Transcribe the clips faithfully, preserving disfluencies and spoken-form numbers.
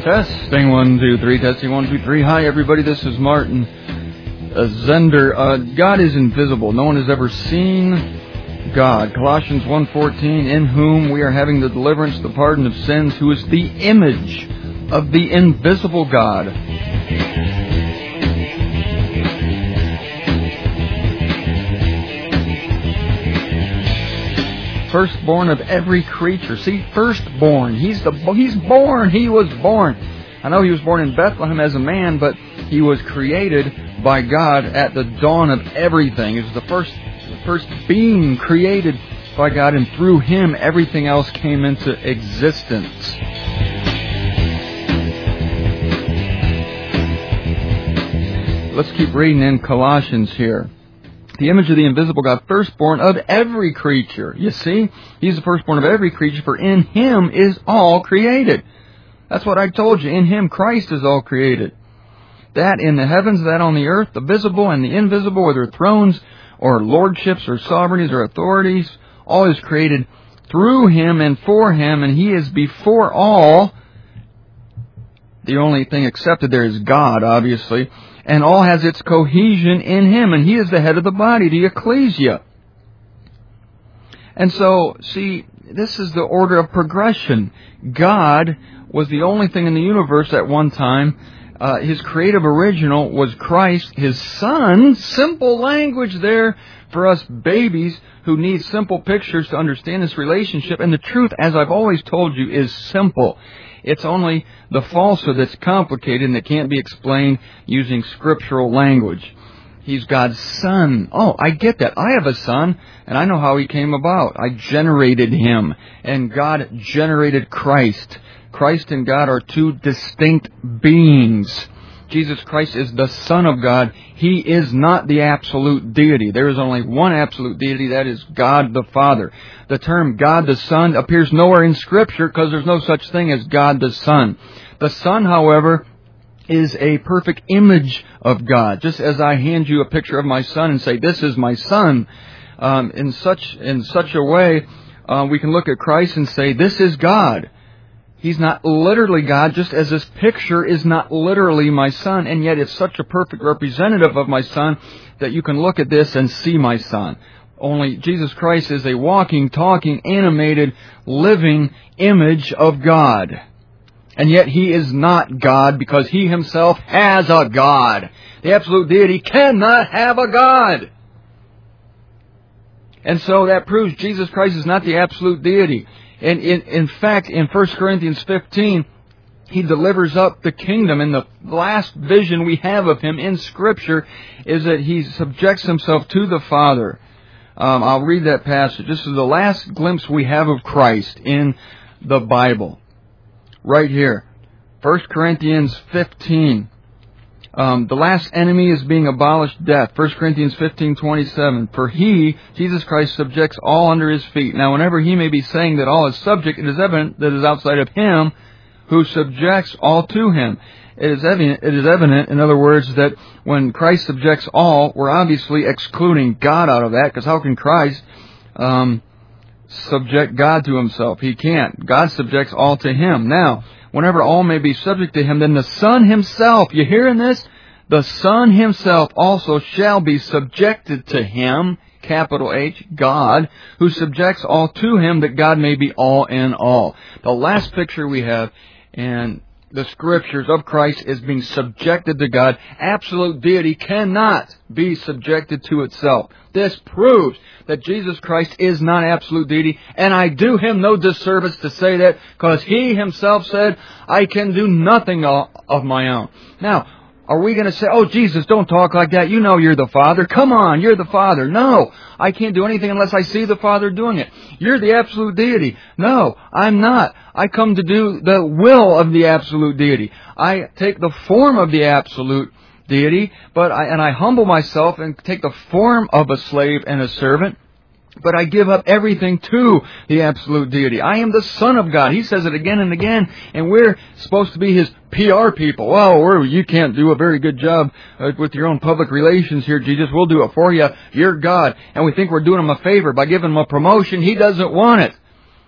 Testing one, two, three. Testing one, two, three. Hi, everybody. This is Martin uh, Zender. Uh, God is invisible. No one has ever seen God. Colossians one fourteen, in whom we are having the deliverance, the pardon of sins, who is the image of the invisible God. Firstborn of every creature. See, firstborn. He's the he's born. He was born. I know he was born in Bethlehem as a man, but he was created by God at the dawn of everything. He was the first the first being created by God, and through him everything else came into existence. Let's keep reading in Colossians here. The image of the invisible God, firstborn of every creature. You see, he's the firstborn of every creature, for in him is all created. That's what I told you. In him, Christ is all created. That in the heavens, that on the earth, the visible and the invisible, whether thrones or lordships or sovereignties or authorities, all is created through him and for him, and he is before all. The only thing accepted there is God, obviously. And all has its cohesion in him. And he is the head of the body, the ecclesia. And so, see, this is the order of progression. God was the only thing in the universe at one time. Uh, his creative original was Christ, his Son. Simple language there for us babies who need simple pictures to understand this relationship. And the truth, as I've always told you, is simple. It's only the falsehood that's complicated and that can't be explained using scriptural language. He's God's Son. Oh, I get that. I have a son, and I know how he came about. I generated him, and God generated Christ. Christ and God are two distinct beings. Jesus Christ is the Son of God. He is not the absolute deity. There is only one absolute deity, that is God the Father. The term God the Son appears nowhere in Scripture because there's no such thing as God the Son. The Son, however, is a perfect image of God. Just as I hand you a picture of my son and say, this is my son, um, in such in such a way, uh, we can look at Christ and say, this is God. He's not literally God, just as this picture is not literally my son, and yet it's such a perfect representative of my son that you can look at this and see my son. Only Jesus Christ is a walking, talking, animated, living image of God. And yet he is not God because he himself has a God. The absolute deity cannot have a God. And so that proves Jesus Christ is not the absolute deity. And in, in fact, in First Corinthians fifteen, he delivers up the kingdom. And the last vision we have of him in Scripture is that he subjects himself to the Father. Um, I'll read that passage. This is the last glimpse we have of Christ in the Bible. Right here. First Corinthians fifteen. Um, the last enemy is being abolished, death. First Corinthians fifteen twenty-seven. For he, Jesus Christ, subjects all under his feet. Now, whenever he may be saying that all is subject, it is evident that it is outside of him who subjects all to him. It is evident, it is evident, in other words, that when Christ subjects all, we're obviously excluding God out of that, because how can Christ um, subject God to himself? He can't. God subjects all to him. Now, whenever all may be subject to him, then the Son himself, you hearing this? The Son himself also shall be subjected to him, capital H, God, who subjects all to him, that God may be all in all. The last picture we have in the Scriptures of Christ is being subjected to God. Absolute deity cannot be subjected to itself. This proves that Jesus Christ is not absolute deity, and I do him no disservice to say that, because he himself said, I can do nothing of my own. Now, are we going to say, oh, Jesus, don't talk like that. You know you're the Father. Come on, you're the Father. No, I can't do anything unless I see the Father doing it. You're the absolute deity. No, I'm not. I come to do the will of the absolute deity. I take the form of the absolute deity, but I, and I humble myself and take the form of a slave and a servant. But I give up everything to the absolute deity. I am the Son of God. He says it again and again, and we're supposed to be his P R people. Well, we're, you can't do a very good job uh, with your own public relations here, Jesus. We'll do it for you. You're God. And we think we're doing him a favor by giving him a promotion. He doesn't want it.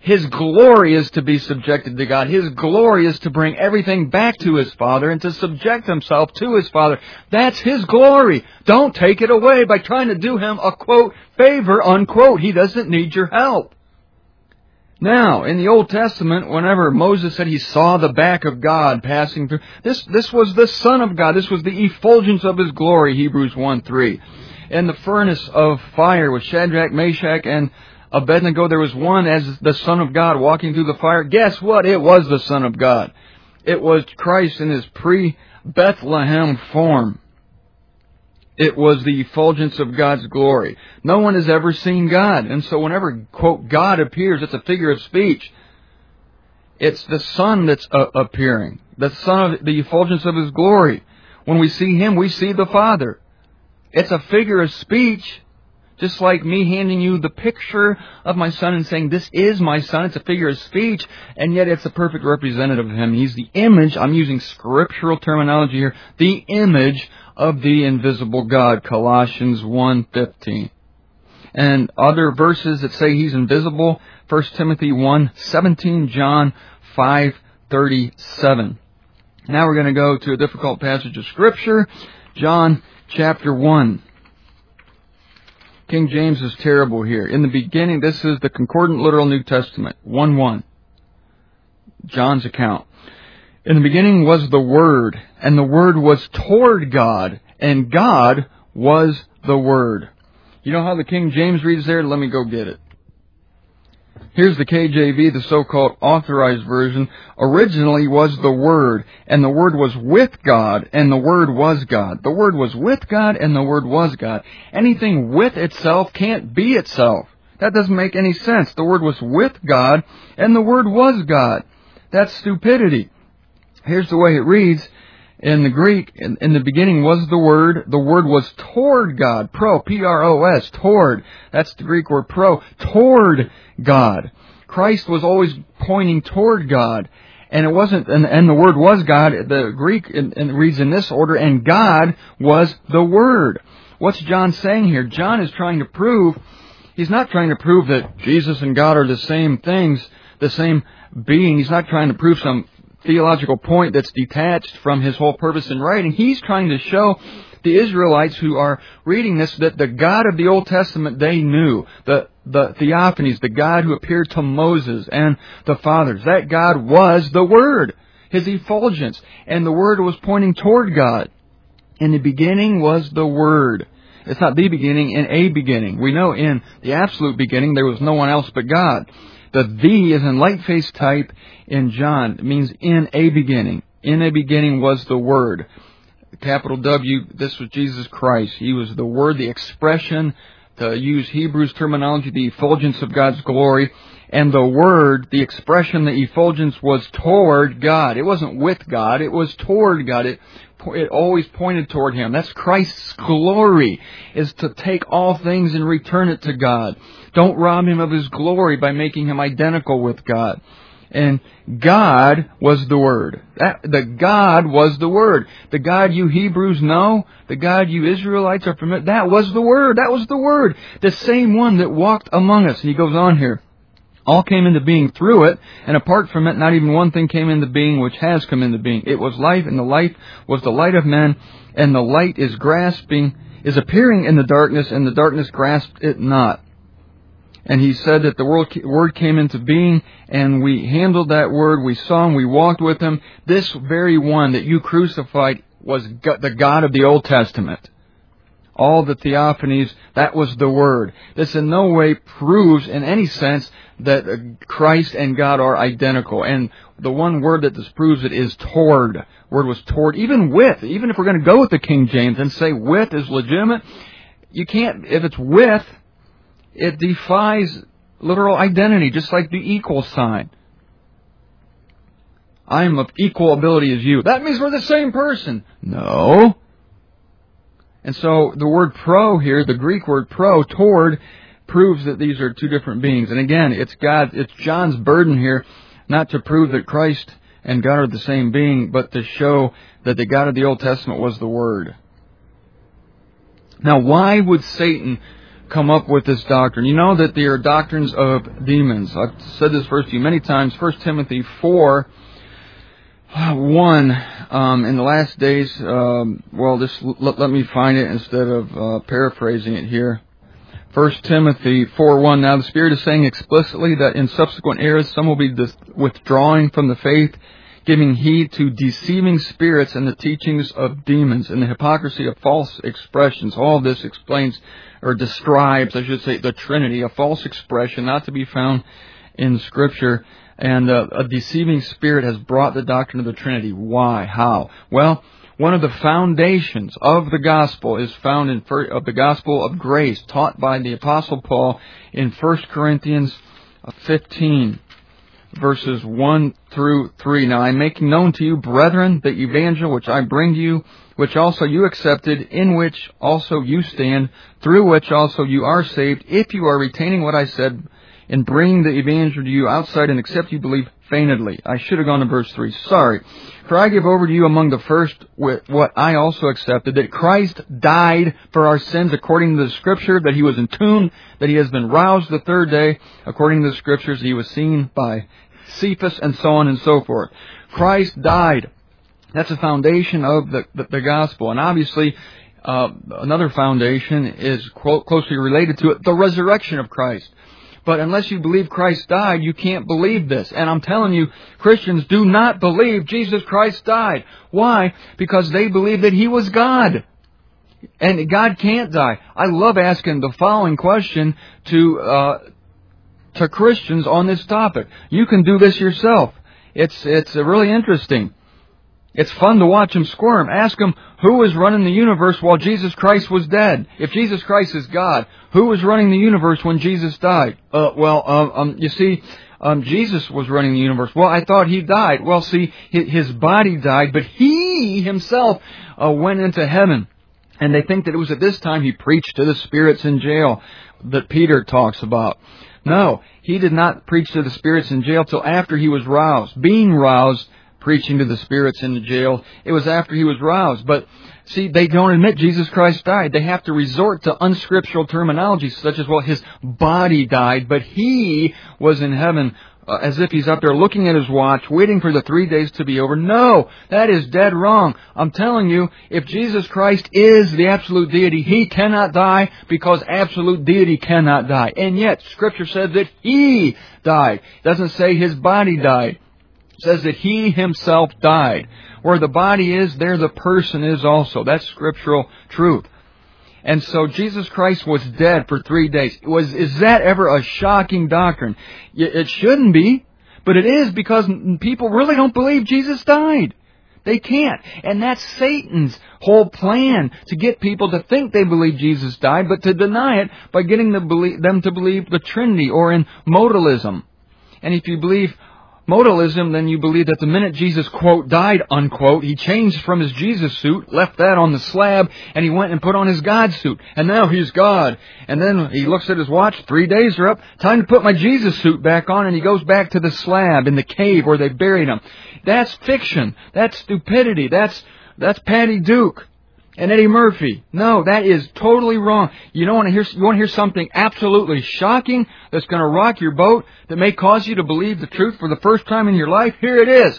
His glory is to be subjected to God. His glory is to bring everything back to His Father and to subject Himself to His Father. That's His glory. Don't take it away by trying to do Him a, quote, favor, unquote. He doesn't need your help. Now, in the Old Testament, whenever Moses said he saw the back of God passing through, this, this was the Son of God. This was the effulgence of His glory, Hebrews one three. In the furnace of fire with Shadrach, Meshach, and Abednego, there was one as the Son of God walking through the fire. Guess what? It was the Son of God. It was Christ in His pre-Bethlehem form. It was the effulgence of God's glory. No one has ever seen God. And so whenever, quote, God appears, it's a figure of speech. It's the Son that's uh, appearing. The Son of the effulgence of His glory. When we see Him, we see the Father. It's a figure of speech. Just like me handing you the picture of my Son and saying, this is my Son. It's a figure of speech, and yet it's a perfect representative of Him. He's the image, I'm using scriptural terminology here, the image of the invisible God, Colossians one fifteen. And other verses that say He's invisible, First Timothy one seventeen, John five thirty-seven. Now we're going to go to a difficult passage of Scripture, John chapter one. King James is terrible here. In the beginning, this is the Concordant Literal New Testament, one one. John's account. In the beginning was the Word, and the Word was toward God, and God was the Word. You know how the King James reads there? Let me go get it. Here's the K J V, the so-called authorized version. Originally was the Word, and the Word was with God, and the Word was God. The Word was with God, and the Word was God. Anything with itself can't be itself. That doesn't make any sense. The Word was with God, and the Word was God. That's stupidity. Here's the way it reads. In the Greek, in, in the beginning was the Word. The Word was toward God. Pro, P R O S, toward. That's the Greek word pro. Toward God. Christ was always pointing toward God. And it wasn't, and, and the Word was God. The Greek in, in, reads in this order, and God was the Word. What's John saying here? John is trying to prove, he's not trying to prove that Jesus and God are the same things, the same being. He's not trying to prove some theological point that's detached from his whole purpose in writing. He's trying to show the Israelites who are reading this that the God of the Old Testament they knew, the the theophanies, the God who appeared to Moses and the fathers, that God was the Word, His effulgence, and the Word was pointing toward God. In the beginning was the Word. It's not the beginning, in a beginning. We know in the absolute beginning there was no one else but God. The "the" is in light-face type in John. It means in a beginning. In a beginning was the Word. Capital W, this was Jesus Christ. He was the Word, the expression, to use Hebrews terminology, the effulgence of God's glory. And the Word, the expression, the effulgence was toward God. It wasn't with God, it was toward God. It, it always pointed toward Him. That's Christ's glory, is to take all things and return it to God. Don't rob Him of His glory by making Him identical with God. And God was the Word. That, the God was the Word. The God you Hebrews know, the God you Israelites are familiar, that was the Word. That was the Word. The same one that walked among us. And he goes on here. All came into being through it, and apart from it, not even one thing came into being which has come into being. It was life, and the life was the light of men, and the light is grasping, is appearing in the darkness, and the darkness grasped it not. And he said that the Word came into being, and we handled that Word, we saw Him, we walked with Him. This very one that you crucified was the God of the Old Testament. All the theophanies, that was the Word. This in no way proves in any sense that Christ and God are identical. And the one word that disproves it is toward. Word was toward. Even with, even if we're going to go with the King James and say with is legitimate, you can't, if it's with, it defies literal identity, just like the equal sign. I am of equal ability as you. That means we're the same person. No. And so the word pro here, the Greek word pro, toward, proves that these are two different beings. And again, it's God, it's John's burden here, not to prove that Christ and God are the same being, but to show that the God of the Old Testament was the Word. Now, why would Satan come up with this doctrine. You know that they are doctrines of demons. I've said this verse to you many times. First Timothy four, one, um, in the last days, um, well, just let, let me find it instead of uh, paraphrasing it here. First Timothy four one, now the Spirit is saying explicitly that in subsequent eras some will be dis- withdrawing from the faith, giving heed to deceiving spirits and the teachings of demons and the hypocrisy of false expressions. All this explains, or describes, I should say, the Trinity, a false expression not to be found in Scripture. And uh, a deceiving spirit has brought the doctrine of the Trinity. Why? How? Well, one of the foundations of the gospel is found in of the gospel of grace taught by the Apostle Paul in First Corinthians fifteen. Verses one through three. Now I am making known to you, brethren, the evangel which I bring to you, which also you accepted, in which also you stand, through which also you are saved, if you are retaining what I said in bringing the evangel to you outside, and except you believe feignedly. I should have gone to verse three. Sorry. For I give over to you among the first what I also accepted, that Christ died for our sins according to the Scripture, that He was entombed, that He has been roused the third day according to the Scriptures, He was seen by Cephas, and so on and so forth. Christ died. That's a foundation of the, the, the gospel. And obviously, uh, another foundation is quote, closely related to it, the resurrection of Christ. But unless you believe Christ died, you can't believe this. And I'm telling you, Christians do not believe Jesus Christ died. Why? Because they believe that He was God. And God can't die. I love asking the following question to uh, to Christians on this topic. You can do this yourself. It's it's really interesting. It's fun to watch them squirm. Ask them, who was running the universe while Jesus Christ was dead? If Jesus Christ is God, who was running the universe when Jesus died? Uh, well, um, um, you see, um, Jesus was running the universe. Well, I thought He died. Well, see, his body died, but He Himself uh, went into heaven. And they think that it was at this time He preached to the spirits in jail that Peter talks about. No, He did not preach to the spirits in jail till after He was roused. Being roused, preaching to the spirits in the jail, it was after He was roused. But see, they don't admit Jesus Christ died. They have to resort to unscriptural terminology such as, well, His body died, but He was in heaven, uh, as if He's up there looking at His watch, waiting for the three days to be over. No, that is dead wrong. I'm telling you, if Jesus Christ is the absolute deity, He cannot die because absolute deity cannot die. And yet, Scripture says that He died. It doesn't say His body died. It says that He Himself died. Where the body is, there the person is also. That's scriptural truth. And so Jesus Christ was dead for three days. Was Is that ever a shocking doctrine? It shouldn't be, but it is, because people really don't believe Jesus died. They can't. And that's Satan's whole plan, to get people to think they believe Jesus died, but to deny it by getting them to believe the Trinity, or in modalism. And if you believe modalism, then you believe that the minute Jesus, quote, died, unquote, He changed from His Jesus suit, left that on the slab, and He went and put on His God suit. And now He's God. And then He looks at His watch, three days are up, time to put my Jesus suit back on, and He goes back to the slab in the cave where they buried Him. That's fiction. That's stupidity. That's, that's Patty Duke and Eddie Murphy. No, that is totally wrong. You don't want to hear, you want to hear something absolutely shocking that's going to rock your boat, that may cause you to believe the truth for the first time in your life? Here it is.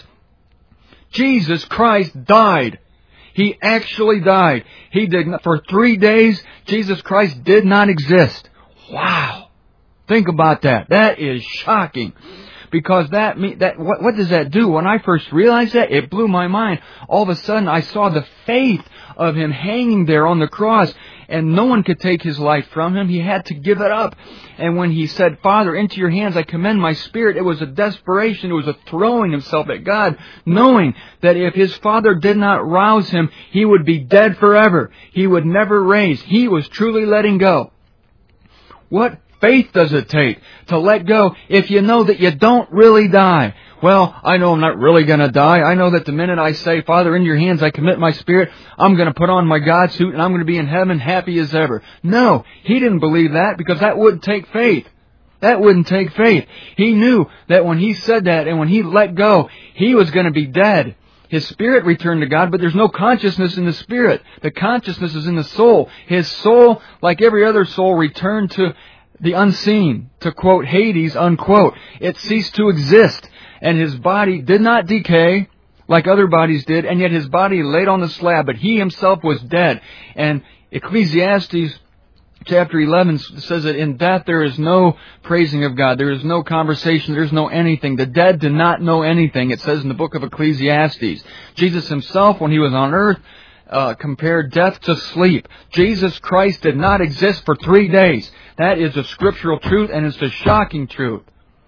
Jesus Christ died. He actually died. He did not, for three days, Jesus Christ did not exist. Wow. Think about that. That is shocking. Because that, that what, what does that do? When I first realized that, it blew my mind. All of a sudden, I saw the faith of Him hanging there on the cross, and no one could take His life from Him. He had to give it up. And when He said, Father, into your hands I commend my spirit, it was a desperation. It was a throwing Himself at God, knowing that if His Father did not rouse Him, He would be dead forever. He would never raise. He was truly letting go. What faith does it take to let go if you know that you don't really die? Well, I know I'm not really going to die. I know that the minute I say, Father, in your hands I commit my spirit, I'm going to put on my God suit and I'm going to be in heaven happy as ever. No, He didn't believe that, because that wouldn't take faith. That wouldn't take faith. He knew that when He said that and when He let go, He was going to be dead. His spirit returned to God, but there's no consciousness in the spirit. The consciousness is in the soul. His soul, like every other soul, returned to the unseen, to quote Hades, unquote. It ceased to exist, and his body did not decay like other bodies did, and yet his body laid on the slab, but he himself was dead. And Ecclesiastes chapter eleven says that in death there is no praising of God. There is no conversation. There is no anything. The dead do not know anything. It says in the book of Ecclesiastes. Jesus himself, when he was on earth, uh, compared death to sleep. Jesus Christ did not exist for three days. That is a scriptural truth, and it's a shocking truth.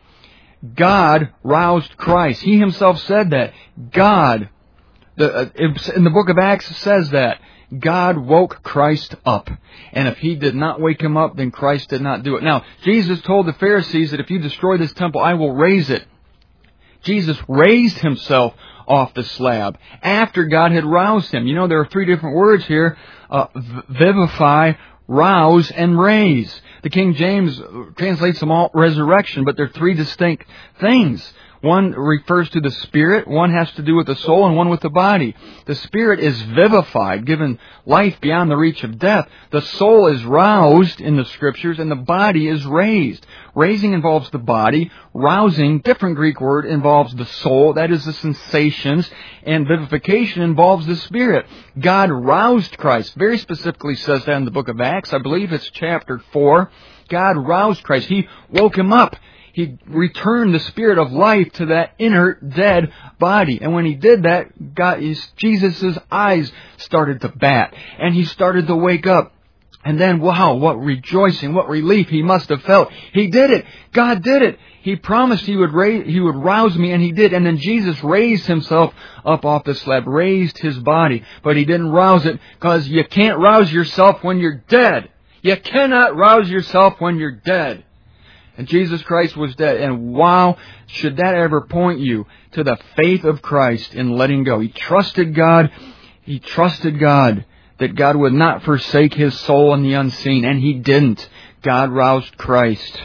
God roused Christ. He himself said that. God, the, uh, in the book of Acts says that. God woke Christ up. And if He did not wake Him up, then Christ did not do it. Now, Jesus told the Pharisees that if you destroy this temple, I will raise it. Jesus raised Himself off the slab after God had roused Him. You know, there are three different words here. Uh, vivify, rouse, and raise. The King James translates them all resurrection, but they're three distinct things. One refers to the spirit, one has to do with the soul, and one with the body. The spirit is vivified, given life beyond the reach of death. The soul is roused in the Scriptures, and the body is raised. Raising involves the body. Rousing, different Greek word, involves the soul, that is the sensations, and vivification involves the spirit. God roused Christ. Very specifically says that in the book of Acts. I believe it's chapter four. God roused Christ. He woke Him up. He returned the spirit of life to that inert, dead body. And when He did that, God, Jesus' eyes started to bat. And He started to wake up. And then, wow, what rejoicing, what relief He must have felt. He did it. God did it. He promised He would raise, He would rouse me, and He did. And then Jesus raised Himself up off the slab, raised His body. But He didn't rouse it, because you can't rouse yourself when you're dead. You cannot rouse yourself when you're dead. And Jesus Christ was dead. And wow, should that ever point you to the faith of Christ in letting go. He trusted God. He trusted God that God would not forsake His soul in the unseen. And He didn't. God roused Christ.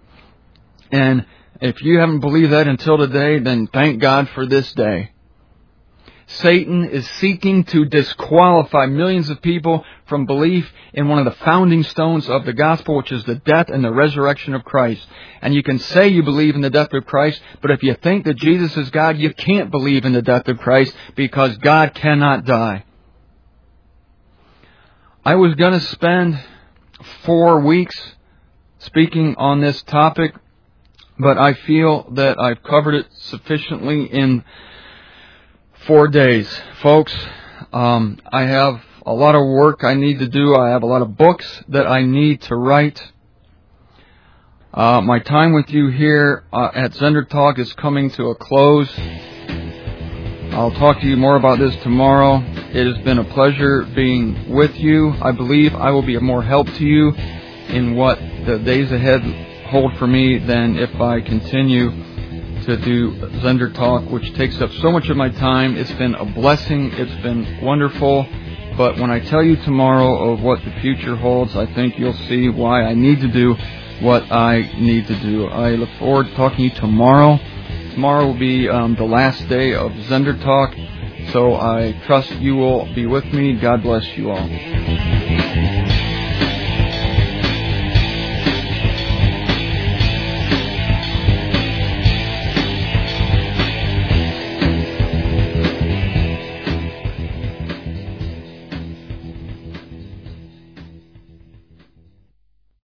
And if you haven't believed that until today, then thank God for this day. Satan is seeking to disqualify millions of people from belief in one of the founding stones of the gospel, which is the death and the resurrection of Christ. And you can say you believe in the death of Christ, but if you think that Jesus is God, you can't believe in the death of Christ, because God cannot die. I was going to spend four weeks speaking on this topic, but I feel that I've covered it sufficiently in Four days. Folks, um, I have a lot of work I need to do. I have a lot of books that I need to write. Uh, my time with you here uh, at Zender Talk is coming to a close. I'll talk to you more about this tomorrow. It has been a pleasure being with you. I believe I will be of more help to you in what the days ahead hold for me than if I continue to do Zender Talk, which takes up so much of my time. It's been a blessing. It's been wonderful. But when I tell you tomorrow of what the future holds, I think you'll see why I need to do what I need to do. I look forward to talking to you tomorrow. Tomorrow will be um, the last day of Zender Talk. So I trust you will be with me. God bless you all.